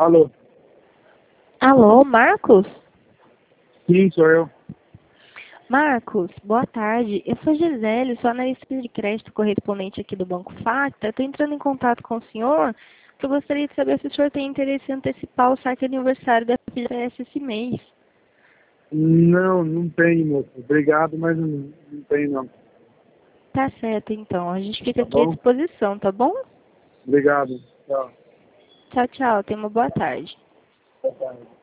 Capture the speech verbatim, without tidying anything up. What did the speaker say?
Alô? Alô, Marcos? Sim, sou eu. Marcos, boa tarde. Eu sou Gisele, sou analista de crédito correspondente aqui do Banco Facta. Estou entrando em contato com o senhor, porque eu gostaria de saber se o senhor tem interesse em antecipar o saque aniversário da F G T S esse mês. Não, não tenho, moço. Obrigado, mas não, não tenho, não. Tá certo, então. A gente fica Tá aqui à bom? disposição, tá bom? Obrigado. Tchau. Tchau, tchau. Tenha uma boa tarde. Boa tarde.